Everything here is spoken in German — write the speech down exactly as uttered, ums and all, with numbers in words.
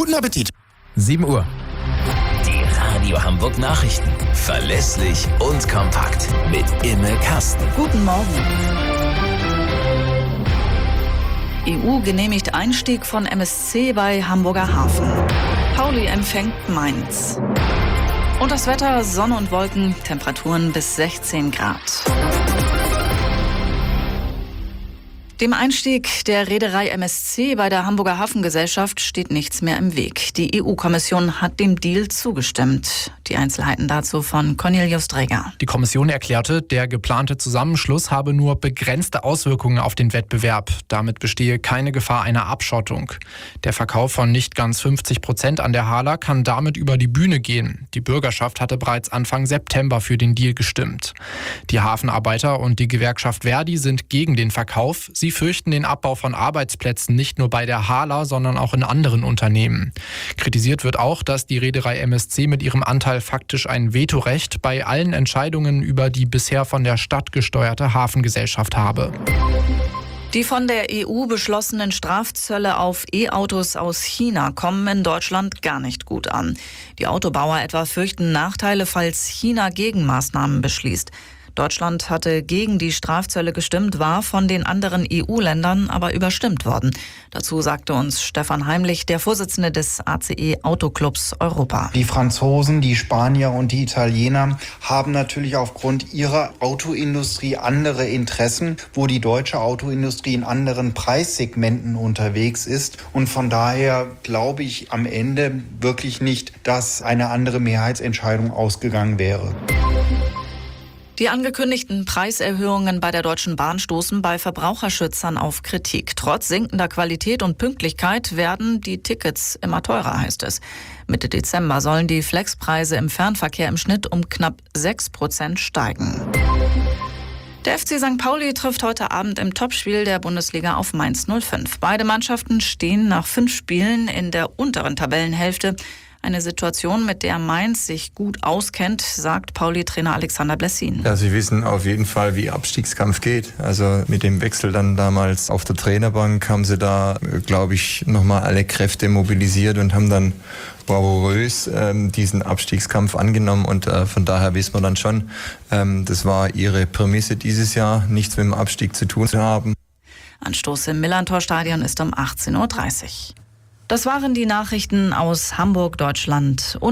Guten Appetit. sieben Uhr. Die Radio Hamburg Nachrichten. Verlässlich und kompakt. Mit Imme Kasten. Guten Morgen. E U genehmigt Einstieg von M S C bei Hamburger Hafen. Pauli empfängt Mainz. Und das Wetter, Sonne und Wolken, Temperaturen bis sechzehn Grad. Dem Einstieg der Reederei M S C bei der Hamburger Hafengesellschaft steht nichts mehr im Weg. Die E U-Kommission hat dem Deal zugestimmt. Die Einzelheiten dazu von Cornelius Dreger. Die Kommission erklärte, der geplante Zusammenschluss habe nur begrenzte Auswirkungen auf den Wettbewerb. Damit bestehe keine Gefahr einer Abschottung. Der Verkauf von nicht ganz fünfzig Prozent an der Hala kann damit über die Bühne gehen. Die Bürgerschaft hatte bereits Anfang September für den Deal gestimmt. Die Hafenarbeiter und die Gewerkschaft Verdi sind gegen den Verkauf. Sie fürchten den Abbau von Arbeitsplätzen nicht nur bei der Hala, sondern auch in anderen Unternehmen. Kritisiert wird auch, dass die Reederei M S C mit ihrem Anteil faktisch ein Vetorecht bei allen Entscheidungen über die bisher von der Stadt gesteuerte Hafengesellschaft habe. Die von der E U beschlossenen Strafzölle auf E-Autos aus China kommen in Deutschland gar nicht gut an. Die Autobauer etwa fürchten Nachteile, falls China Gegenmaßnahmen beschließt. Deutschland hatte gegen die Strafzölle gestimmt, war von den anderen E U-Ländern aber überstimmt worden. Dazu sagte uns Stefan Heimlich, der Vorsitzende des A C E Autoclubs Europa. Die Franzosen, die Spanier und die Italiener haben natürlich aufgrund ihrer Autoindustrie andere Interessen, wo die deutsche Autoindustrie in anderen Preissegmenten unterwegs ist. Und von daher glaube ich am Ende wirklich nicht, dass eine andere Mehrheitsentscheidung ausgegangen wäre. Die angekündigten Preiserhöhungen bei der Deutschen Bahn stoßen bei Verbraucherschützern auf Kritik. Trotz sinkender Qualität und Pünktlichkeit werden die Tickets immer teurer, heißt es. Mitte Dezember sollen die Flexpreise im Fernverkehr im Schnitt um knapp sechs Prozent steigen. Der F C Sankt Pauli trifft heute Abend im Topspiel der Bundesliga auf Mainz null fünf. Beide Mannschaften stehen nach fünf Spielen in der unteren Tabellenhälfte. Eine Situation, mit der Mainz sich gut auskennt, sagt Pauli-Trainer Alexander Blessin. Ja, sie wissen auf jeden Fall, wie Abstiegskampf geht. Also mit dem Wechsel dann damals auf der Trainerbank haben sie da, glaube ich, nochmal alle Kräfte mobilisiert und haben dann bravourös ähm, diesen Abstiegskampf angenommen. Und äh, von daher wissen wir dann schon, ähm, das war ihre Prämisse dieses Jahr, nichts mit dem Abstieg zu tun zu haben. Anstoß im Millantor-Stadion ist um achtzehn Uhr dreißig. Das waren die Nachrichten aus Hamburg, Deutschland und